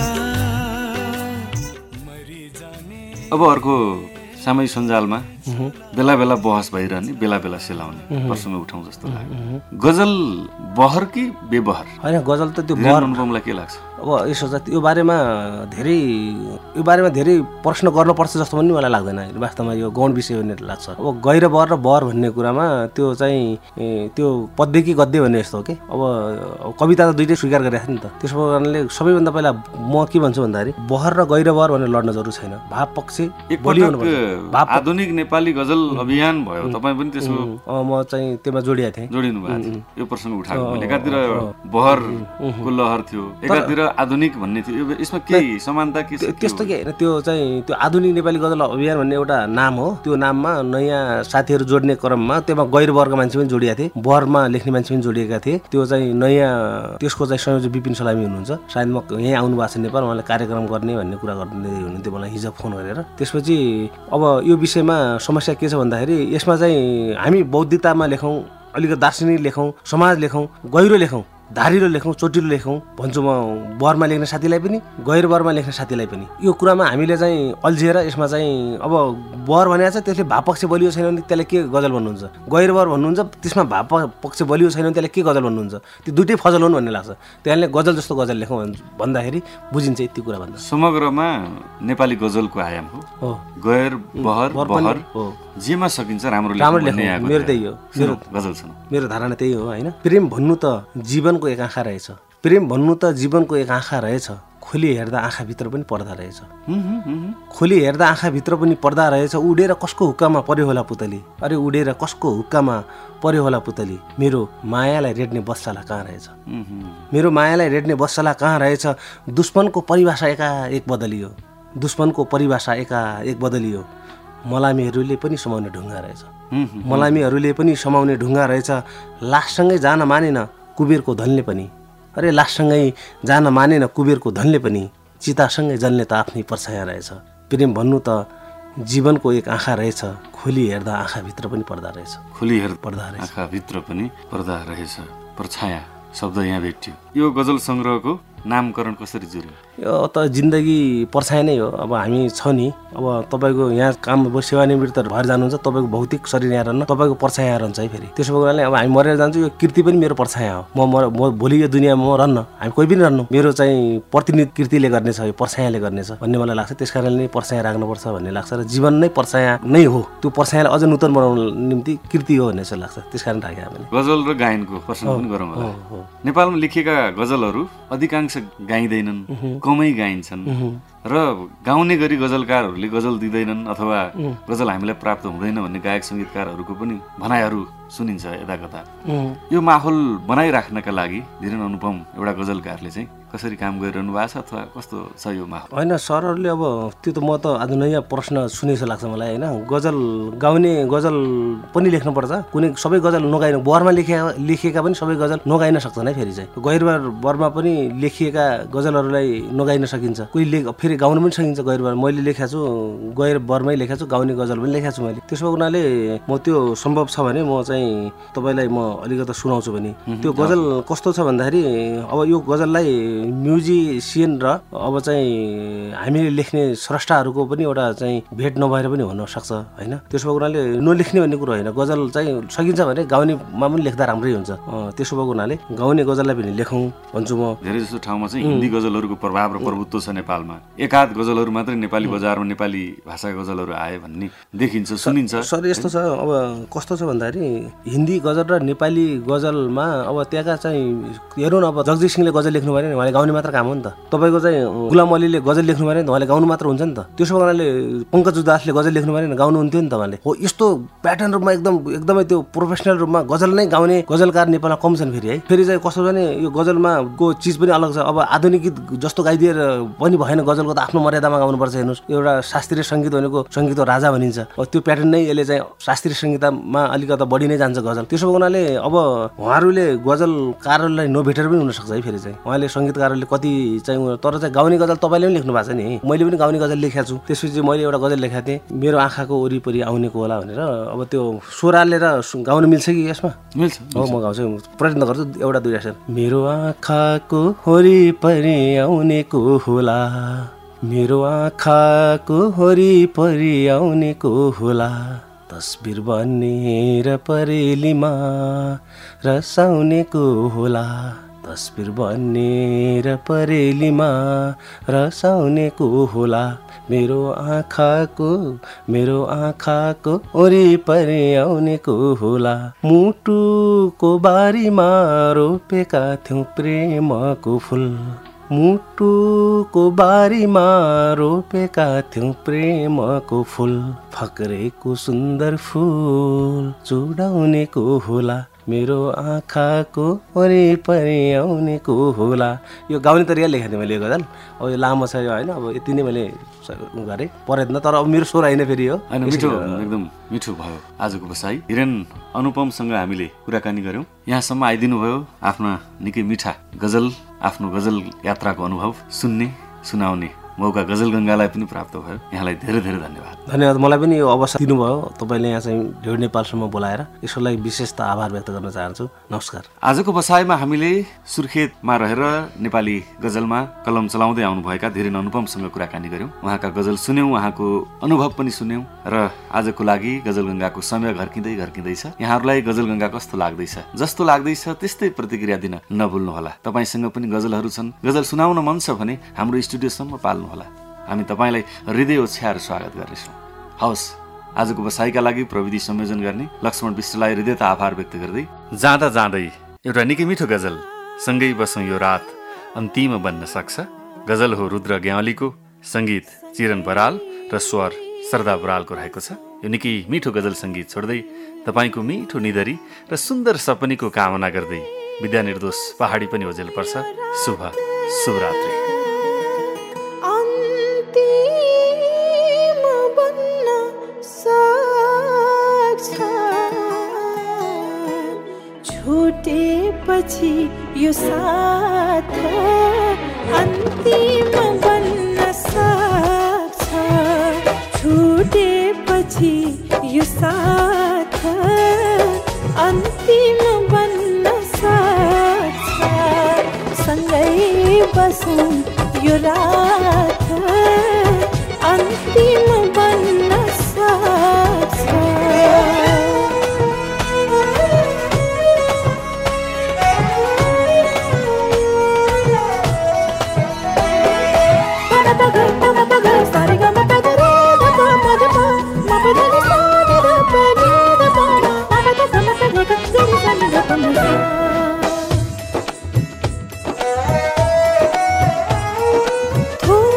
मरि जाने। अब अर्को सामाजिक सञ्जालमा बेला बेला बहस भइरहने बेला बेला सेलाउने प्रसङ्ग उठाउँ जस्तो लाग्यो। गजल बहर कि बेबहर? होइन गजल त त्यो बहर अनुभवलाई के लाग्छ? अब यसो यो बारेमा धेरै यो बारेमा धेरै प्रश्न गर्नुपर्छ जस्तो पनि मलाई लाग्दैन। वास्तवमा यो गौण विषय भन्ने लाग्छ। अब गैर बहर र बहर भन्ने कुरामा त्यो चाहिँ त्यो पद्य कि गद्य भन्ने जस्तो हो कि अब कविता त दुइटै स्वीकार गरेको छ नि त। त्यसो कारणले सबैभन्दा पहिला म के भन्छु भन्दाखेरि बहर र गैर बहर भनेर लड्न जरुरी छैन। भाव पक्ष आधुनिक नेपाली गजल अभियान भयो, तपाईँ पनि त्यसको म चाहिँ त्यसमा जोडिएको थिएँ, जोडिनु भएको थियो। यो प्रसङ्ग उठाएको एकातिर बहरको लहर थियो, एकातिर आधुनिक भन्ने थियो। यसमा के समानता के छ? त्यस्तो के होइन, त्यो चाहिँ त्यो आधुनिक नेपाली गजल अभियान भन्ने एउटा नाम हो। त्यो नाममा नयाँ साथीहरू जोड्ने क्रममा त्यसमा गैर बहरका मान्छे पनि जोडिएका थिए, बहरमा लेख्ने मान्छे पनि जोडिएका थिए। त्यो चाहिँ नयाँ त्यसको चाहिँ संयोजक विपिन सलामी हुनुहुन्छ, सायद म यहीँ आउनु भएको छ नेपाल, उहाँले कार्यक्रम गर्ने भन्ने कुरा गर्दै हुनुहुन्थ्यो मलाई हिजो फोन गरेर। त्यसपछि अब यो विषयमा समस्या के छ भन्दाखेरि यसमा चाहिँ हामी बौद्धिकतामा लेखौँ, अलिकति दार्शनिक लेखौँ, समाज लेखौँ, गहिरो लेखौँ, धारिलो लेखौँ, चोटिलो लेखौँ भन्छु म बहरमा लेख्ने साथीलाई पनि गैर बहरमा लेख्ने साथीलाई पनि। यो कुरामा हामीले चाहिँ अल्झिएर यसमा चाहिँ अब बहर भनेको छ त्यसले भाव पक्ष बलियो छैन भने त्यसले के गजल भन्नुहुन्छ, गैर बहर भन्नुहुन्छ त्यसमा भाव पक्ष बलियो छैन भने त्यसले के गजल भन्नुहुन्छ। त्यो दुइटै फजल हुन् भन्ने लाग्छ। त्यसले गजल जस्तो गजल लेखौँ भन्दाखेरि बुझिन्छ यति कुरा भन्दा। समग्रमा नेपाली गजलको आयाम हो गैर बहर बहर हो, जेमा सकिन्छ राम्रो राम्रो लेख्ने। मेरो त्यही हो, मेरो गजल छ, मेरो धारणा त्यही हो होइन। प्रेम भन्नु त जीवनको एक आँखा रहेछ, प्रेम भन्नु त जीवनको एक आँखा रहेछ, खोली हेर्दा आँखाभित्र पनि पर्दा रहेछ, खोली हेर्दा आँखाभित्र पनि पर्दा रहेछ, उडेर कसको हुक्कामा पर्यो होला पुतली, अरे उडेर कसको हुक्कामा पर्यो होला पुतली, मेरो मायालाई रेड्ने बसला कहाँ रहेछ, मेरो मायालाई रेड्ने बसला कहाँ रहेछ, दुश्मनको परिभाषा एका एक बदलियो, दुश्मनको परिभाषा एका एक बदलियो, मलामीहरूले पनि समाउने ढुङ्गा रहेछ, मलामीहरूले पनि समाउने ढुङ्गा रहेछ, लाससँगै जान मानेन कुबेरको धनले पनि, अरे लाससँगै जान मानेन कुबेरको धनले पनि, चितासँगै जन्ले त आफ्नै परछाया रहेछ, प्रेम भन्नु त जीवनको एक आँखा रहेछ, खोली हेर्दा आँखाभित्र पनि पर्दा रहेछ, खोली हेर्दा पर्दा रहेछ, आँखाभित्र पनि पर्दा रहेछ, परछाया शब्द यहाँ भेटियो। यो गजल सङ्ग्रहको नामकरण कसरी जुर्यो? यो त जिन्दगी परछाया नै हो। अब हामी छ नि, अब तपाईँको यहाँ काम सेवानिवृत्त भएर जानुहुन्छ, तपाईँको भौतिक शरीर यहाँ रहन्न, तपाईँको परछाया यहाँ रहन्छ है फेरि। त्यसो भएकोले अब हामी मरेर जान्छौँ, यो कृति पनि मेरो परछाया हो। म म भोलि यो दुनियाँमा म रहन्न, हामी कोही पनि रहन्नौँ, मेरो चाहिँ प्रतिनिधि कृतिले गर्नेछ, यो परछायाले गर्नेछ भन्ने मलाई लाग्छ। त्यस कारणले नै परछाया राख्नुपर्छ भन्ने लाग्छ र जीवन नै परछाया नै हो। त्यो परछायालाई अझ नूतन बनाउनु निम्ति कृति हो भन्ने चाहिँ लाग्छ। त्यस कारण राखेँ हामीले। गजल र गायनको प्रश्न पनि गरौँ होला। नेपालमा लेखिएका गजलहरू अधिकांश गाइँदैनन्, कमै गाइन्छन् र गाउने गरी गजलकारहरूले गजल दिँदैनन् अथवा गजल हामीलाई प्राप्त हुँदैन भन्ने गायक सङ्गीतकारहरूको पनि भनाइहरू सुनिन्छ यता कता। यो माहौल बनाइराख्नका लागि धीरेन अनुपम एउटा गजलकारले चाहिँ कसरी काम गरिरहनु भएको छ अथवा कस्तो छ यो माहौल? होइन सरहरूले अब त्यो त म त आज नयाँ प्रश्न सुने जस्तो लाग्छ मलाई होइन। गजल गाउने गजल पनि लेख्नुपर्छ, कुनै सबै गजल नगाइन बरमा लेखिएका लेखिएका पनि सबै गजल नगाइन सक्छन् है। फेरि चाहिँ गैरबार बरमा पनि लेखिएका गजलहरूलाई नगाइन सकिन्छ, कोही लेख फेरि गाउन पनि सकिन्छ। गैरबार मैले लेखेको छु, गैर बरमै लेखेको छु, गाउने गजल पनि लेखेको छु मैले। त्यसो हुनाले म त्यो सम्भव छ भने म चाहिँ तपाईँलाई म अलिकति सुनाउँछु भने त्यो गजल कस्तो छ भन्दाखेरि अब यो गजललाई म्युजिसियन र अब चाहिँ हामीले लेख्ने स्रष्टाहरूको पनि एउटा चाहिँ भेट नभएर पनि हुनसक्छ होइन। त्यसो भएको हुनाले नलेख्ने भन्ने कुरो होइन, गजल चाहिँ सकिन्छ भने गाउनेमा पनि लेख्दा राम्रै हुन्छ। त्यसो भएको हुनाले गाउने गजललाई पनि लेखौँ भन्छु म। धेरै जस्तो ठाउँमा चाहिँ हिन्दी गजलहरूको प्रभाव र प्रभुत्व छ नेपालमा, एकाध गजलहरू मात्रै नेपाली बजारमा नेपाली भाषाका गजलहरू आए भन्ने देखिन्छ, सुनिन्छ। सर यस्तो छ, अब कस्तो छ भन्दाखेरि हिन्दी गजल र नेपाली गजलमा अब त्यहाँका चाहिँ हेरौँ न, अब जगजित सिंहले गजल लेख्नु भयो भने उहाँले गाउने मात्र काम हो नि त। तपाईँको चाहिँ गुलाम अलीले गजल लेख्नु भयो भने उहाँले गाउनु मात्र हुन्छ नि त। त्यसो कारणले पङ्कज उदासले गजल लेख्नु भयो भने गाउनु हुन्थ्यो नि त उहाँले। हो यस्तो प्याटर्न रूपमा एकदम एकदमै त्यो प्रोफेसनल रूपमा गजल नै गाउने गजलकार नेपालमा कम छन् फेरि है। फेरि चाहिँ कस्तो छ भने यो गजलमा को चिज पनि अलग छ। अब आधुनिक गीत जस्तो गाइदिएर पनि भएन, गजलको त आफ्नो मर्यादामा गाउनुपर्छ। हेर्नुहोस् एउटा शास्त्रीय सङ्गीत भनेको सङ्गीतको राजा भनिन्छ, त्यो प्याटर्न नै यसले चाहिँ शास्त्रीय सङ्गीतमा अलिकति बढी नै जान्छ गजल। त्यसो हुनाले अब उहाँहरूले गजलकारहरूलाई नभेटेर पनि हुनसक्छ है। फेरि चाहिँ उहाँले सङ्गीतकारहरूले कति चाहिँ तर चाहिँ गाउने गजल तपाईँले पनि लेख्नु भएको छ नि, मैले पनि गाउने गजल लेखेको छु। त्यसपछि मैले एउटा गजल लेखेको थिएँ, मेरो आँखाको वरिपरि आउनेको होला भनेर। अब त्यो स्वर हालेर गाउन मिल्छ कि यसमा? मिल्छ। हो म गाउँछु, प्रयत्न गर्छु एउटा दुईवटा सर। मेरो आँखाको वरिपरि आउनेको होला, मेरो आँखाको वरिपरि आउनेको होला, तस्बिर बनेर परेलीमा रसाउनेको होला, तस्बिर बनेर परेलीमा रसाउनेको होला, मेरो आँखाको मेरो आँखाको वरिपरि आउनेको होला, मुटुको बारीमा रोपेका थियौँ प्रेमको फुल, मुटुको बारीमा रोपेका थियौँ प्रेमको फुल, फक्रेको सुन्दर फुल चुडाउनेको होला, मेरो आँखाको वरिपरि आउनेको होला। यो गाउने तरिका लेखेको थिएँ मैले यो गजल। अब यो लामो छ यो होइन, अब यति नै मैले गरेँ प्रयत्न, तर अब मेरो स्वर होइन फेरि हो। होइन मिठो, एकदम मिठो भयो आजको बसाइ। हिरेन अनुपमसँग हामीले कुराकानी गऱ्यौँ, यहाँसम्म आइदिनु भयो। आफ्ना निकै मिठा गजल, आफ्नो गजल यात्राको अनुभव सुन्ने सुनाउने मौका गजल गङ्गालाई पनि प्राप्त भयो। यहाँलाई धेरै धेरै धन्यवाद। धन्यवाद, मलाई पनि यो अवसर दिनुभयो तपाईँले यहाँ चाहिँ रेडियो नेपालसम्म बोलाएर, यसको लागि विशेष त आभार व्यक्त गर्न चाहन्छु। नमस्कार। आजको बसाइमा हामीले सुर्खेतमा रहेर नेपाली गजलमा कलम चलाउँदै आउनुभएका धीरेन अनुपमसँग कुराकानी गऱ्यौँ, उहाँका गजल सुन्यौँ, उहाँको अनुभव पनि सुन्यौँ। र आजको लागि गजल गङ्गाको समय घर्किँदै घर्किँदैछ। यहाँहरूलाई गजल गङ्गा कस्तो लाग्दैछ? जस्तो लाग्दैछ त्यस्तै प्रतिक्रिया दिन नभुल्नुहोला। तपाईँसँग पनि गजलहरू छन्, गजल सुनाउन मन छ भने हाम्रो स्टुडियोसम्म पाल्नु होला। हामी तपाईँलाई हृदय ओछ्याएर स्वागत गर्नेछौँ। हवस्, आजको बसाइका लागि प्रविधि संयोजन गर्ने लक्ष्मण विष्टलाई हृदयत आभार व्यक्त गर्दै जाँदा जाँदै एउटा निकै मिठो गजल, सँगै बसौँ यो रात अन्तिम बन्न सक्छ। गजल हो रुद्र ग्यावालीको, सङ्गीत चिरन बराल र स्वर सरदा बरालको रहेको छ। यो निकै मिठो गजल सङ्गीत छोड्दै तपाईँको मिठो निधरी र सुन्दर सपनीको कामना गर्दै विद्या निर्दोष पहाडी पनि ओझेल पर्छ। शुभ शुभरात्रि। छुटेपछि यो साथ अन्तिम बन्न सक्छ, छुटेपछि यो साथ अन्तिम बन्न सक्छ, सँगै बसौँ यो रात अन्तिम बन्न सक्छ। थोरै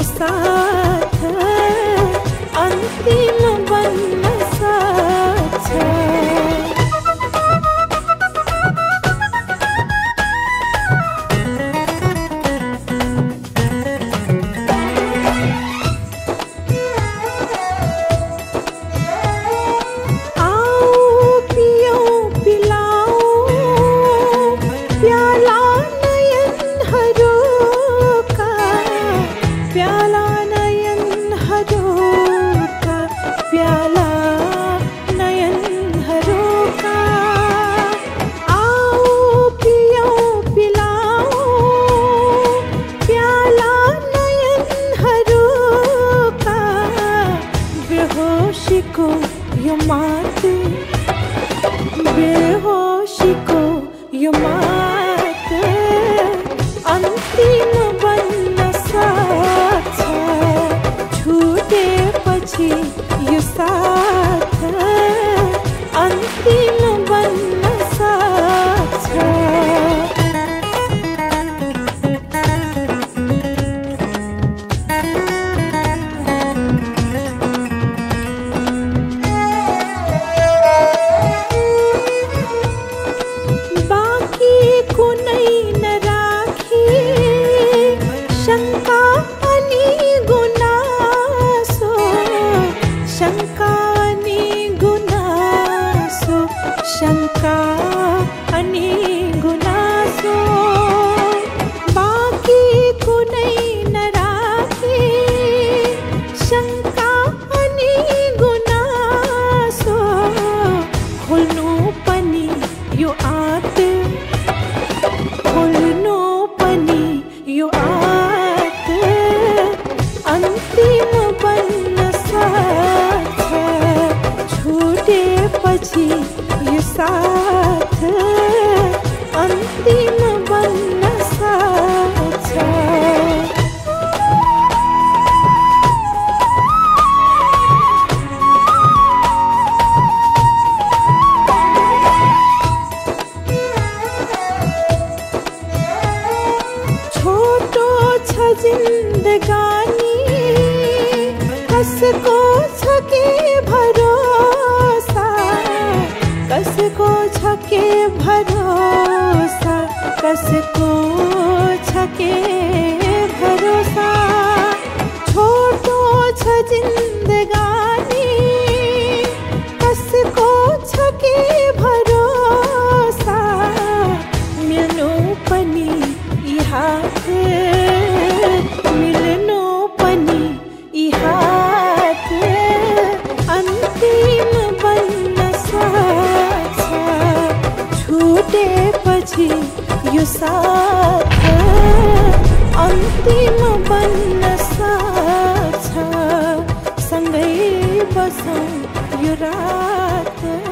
यो साथ अन्तिम बन्न सक्छ। बेहोशीको यो मात बेहोशीको यो मात अन्तिम बन्न सक्छ। छुटेपछि यो साथ अन्तिम बन्न सक्छ। शङ्का अनि गुनासो बाँकी कुनै नराखी, शङ्का अनि गुनासो खोल्नु पनि यो आँट, खोल्नु पनि यो आँट अन्तिम बन्न सक्छ। छुटेपछि यो साथ अन्तिम बन्न सक्छ। छोटो छ जिन्दगानी कसको छ के भरोसा, कसको छ के भरोसा, कसको छ के भरोसा। छोटो छ जिन्दगानी कसको छ के भरोसा, मिल्नु पनि यी हात, मिल्नु पनि यी हात अन्तिम बन्न सक्छ। छुटेपछि यो साथ अन्तिम बन्न सक्छ। सँगै बसौँ यो रात।